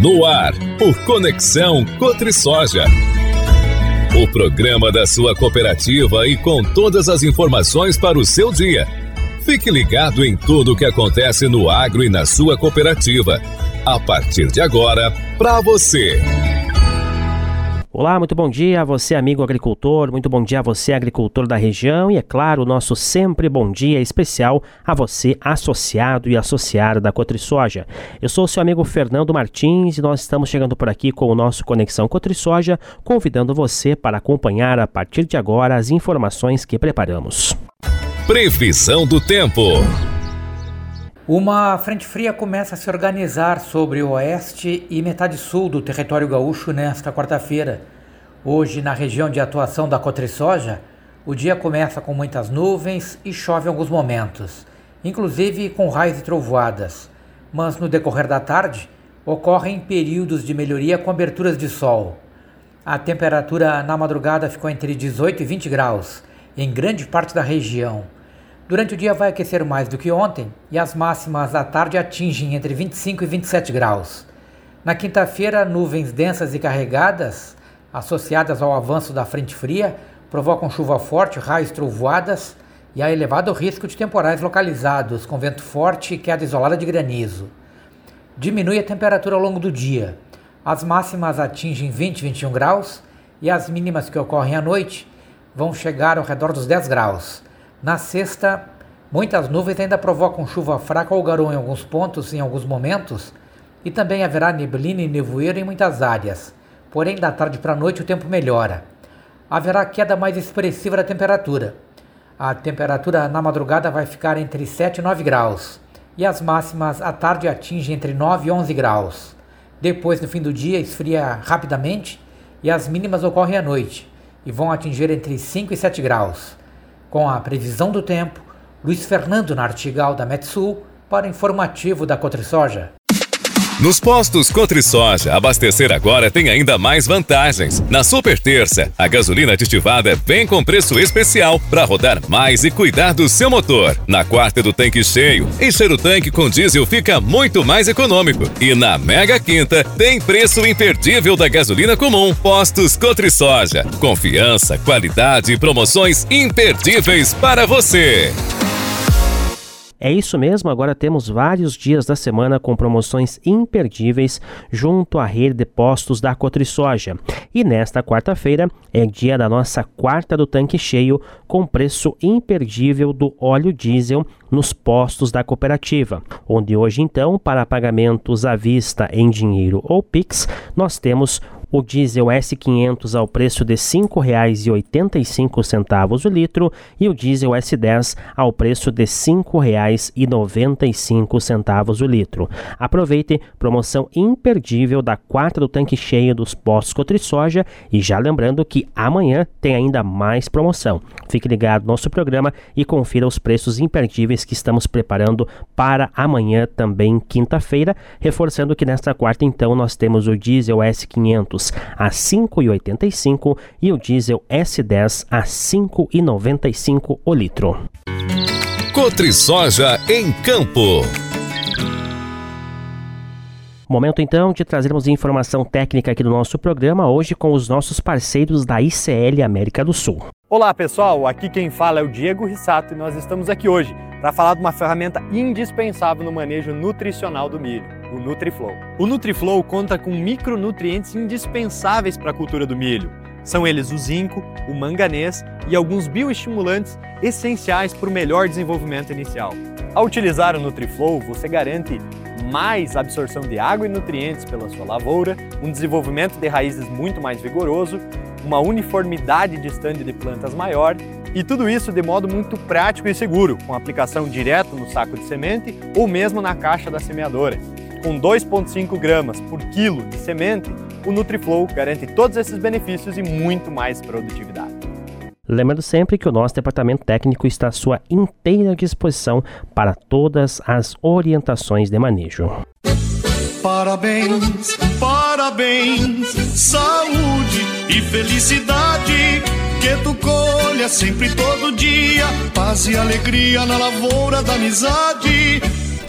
No ar, o Conexão Cotrisoja. O programa da sua cooperativa e com todas as informações para o seu dia. Fique ligado em tudo o que acontece no agro e na sua cooperativa. A partir de agora, para você. Olá, muito bom dia a você, amigo agricultor, muito bom dia a você, agricultor da região e, é claro, o nosso sempre bom dia especial a você, associado e associada da Cotrisoja. Eu sou o seu amigo Fernando Martins e nós estamos chegando por aqui com o nosso Conexão Cotrisoja, convidando você para acompanhar a partir de agora as informações que preparamos. Previsão do tempo. Uma frente fria começa a se organizar sobre o oeste e metade sul do território gaúcho nesta quarta-feira. Hoje, na região de atuação da Cotrisoja, o dia começa com muitas nuvens e chove em alguns momentos, inclusive com raios e trovoadas. Mas no decorrer da tarde, ocorrem períodos de melhoria com aberturas de sol. A temperatura na madrugada ficou entre 18 e 20 graus, em grande parte da região. Durante o dia vai aquecer mais do que ontem e as máximas à tarde atingem entre 25 e 27 graus. Na quinta-feira, nuvens densas e carregadas, associadas ao avanço da frente fria, provocam chuva forte, raios, trovoadas e há elevado risco de temporais localizados, com vento forte e queda isolada de granizo. Diminui a temperatura ao longo do dia. As máximas atingem 20 e 21 graus e as mínimas que ocorrem à noite vão chegar ao redor dos 10 graus. Na sexta, muitas nuvens ainda provocam chuva fraca ou garoa em alguns pontos em alguns momentos e também haverá neblina e nevoeiro em muitas áreas. Porém, da tarde para a noite o tempo melhora. Haverá queda mais expressiva da temperatura. A temperatura na madrugada vai ficar entre 7 e 9 graus e as máximas à tarde atingem entre 9 e 11 graus. Depois, no fim do dia, esfria rapidamente e as mínimas ocorrem à noite e vão atingir entre 5 e 7 graus. Com a previsão do tempo, Luiz Fernando Nartigal da Metsul para o informativo da Cotrisoja. Nos postos Cotrisoja, abastecer agora tem ainda mais vantagens. Na Super Terça, a gasolina aditivada vem com preço especial para rodar mais e cuidar do seu motor. Na quarta do tanque cheio, encher o tanque com diesel fica muito mais econômico. E na Mega Quinta, tem preço imperdível da gasolina comum. Postos Cotrisoja. Confiança, qualidade e promoções imperdíveis para você. É isso mesmo, agora temos vários dias da semana com promoções imperdíveis junto à rede de postos da Cotrisoja. E nesta quarta-feira é dia da nossa quarta do tanque cheio com preço imperdível do óleo diesel nos postos da cooperativa, onde hoje então, para pagamentos à vista em dinheiro ou Pix, nós temos o diesel S500 ao preço de R$ 5,85 o litro e o diesel S10 ao preço de R$ 5,95 o litro. Aproveite, promoção imperdível da quarta do tanque cheio dos postos Cotrisoja e já lembrando que amanhã tem ainda mais promoção. Fique ligado no nosso programa e confira os preços imperdíveis que estamos preparando para amanhã também quinta-feira, reforçando que nesta quarta então nós temos o diesel S500 a R$ 5,85 e o diesel S10 a R$ 5,95 o litro. Cotrisoja em Campo. Momento então de trazermos informação técnica aqui do nosso programa, hoje com os nossos parceiros da ICL América do Sul. Olá pessoal, aqui quem fala é o Diego Rissato e nós estamos aqui hoje para falar de uma ferramenta indispensável no manejo nutricional do milho, o NutriFlow. O NutriFlow conta com micronutrientes indispensáveis para a cultura do milho. São eles o zinco, o manganês e alguns bioestimulantes essenciais para o melhor desenvolvimento inicial. Ao utilizar o NutriFlow, você garante mais absorção de água e nutrientes pela sua lavoura, um desenvolvimento de raízes muito mais vigoroso, uma uniformidade de estande de plantas maior e tudo isso de modo muito prático e seguro, com aplicação direto no saco de semente ou mesmo na caixa da semeadora. Com 2,5 gramas por quilo de semente, o NutriFlow garante todos esses benefícios e muito mais produtividade. Lembrando sempre que o nosso departamento técnico está à sua inteira disposição para todas as orientações de manejo. Parabéns, parabéns, saúde e felicidade, que tu colha sempre todo dia, paz e alegria na lavoura da amizade.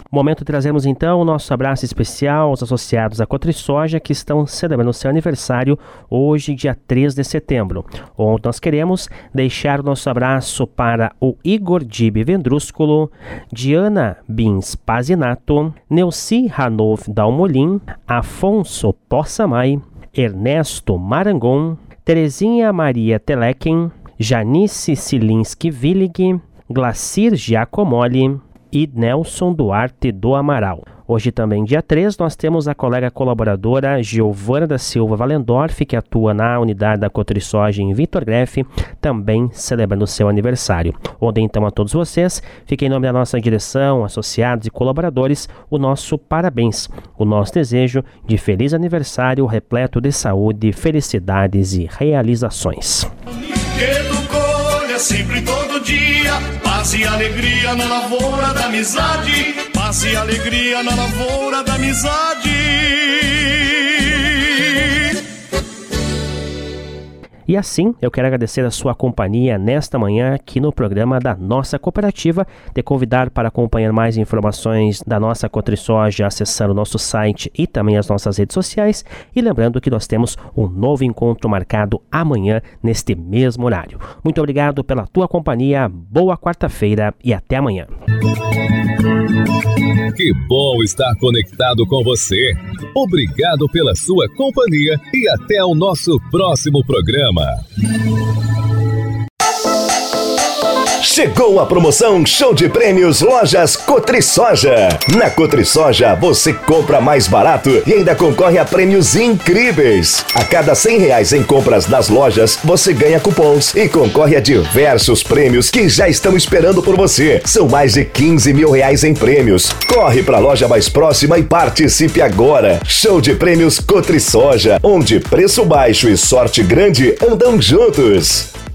Momento de trazermos então o nosso abraço especial aos associados da Cotrisoja que estão celebrando seu aniversário hoje, dia 3 de setembro, onde nós queremos deixar o nosso abraço para o Igor Dibe Vendrúsculo, Diana Bins Pazinato, Neuci Ranov Dalmolin, Afonso Possamay, Ernesto Marangon, Terezinha Maria Telequem, Janice Silinski Villig, Glacir Giacomoli e Nelson Duarte do Amaral. Hoje também, dia 3, nós temos a colega colaboradora Giovana da Silva Valendorf, que atua na unidade da Cotrisoja em Vitor Greff, também celebrando seu aniversário. Onde então a todos vocês, fica em nome da nossa direção, associados e colaboradores, o nosso parabéns, o nosso desejo de feliz aniversário repleto de saúde, felicidades e realizações. Sempre todo dia, paz e alegria na lavoura da amizade, paz e alegria na lavoura da amizade. E assim, eu quero agradecer a sua companhia nesta manhã aqui no programa da nossa cooperativa, te convidar para acompanhar mais informações da nossa Cotrisoja acessando o nosso site e também as nossas redes sociais. E lembrando que nós temos um novo encontro marcado amanhã neste mesmo horário. Muito obrigado pela tua companhia, boa quarta-feira e até amanhã. Que bom estar conectado com você. Obrigado pela sua companhia e até o nosso próximo programa. Chegou a promoção Show de Prêmios Lojas Cotrisoja. Na Cotrisoja você compra mais barato e ainda concorre a prêmios incríveis. A cada R$100 em compras nas lojas, você ganha cupons e concorre a diversos prêmios que já estão esperando por você. São mais de R$15 mil em prêmios. Corre para a loja mais próxima e participe agora. Show de Prêmios Cotrisoja, onde preço baixo e sorte grande andam juntos.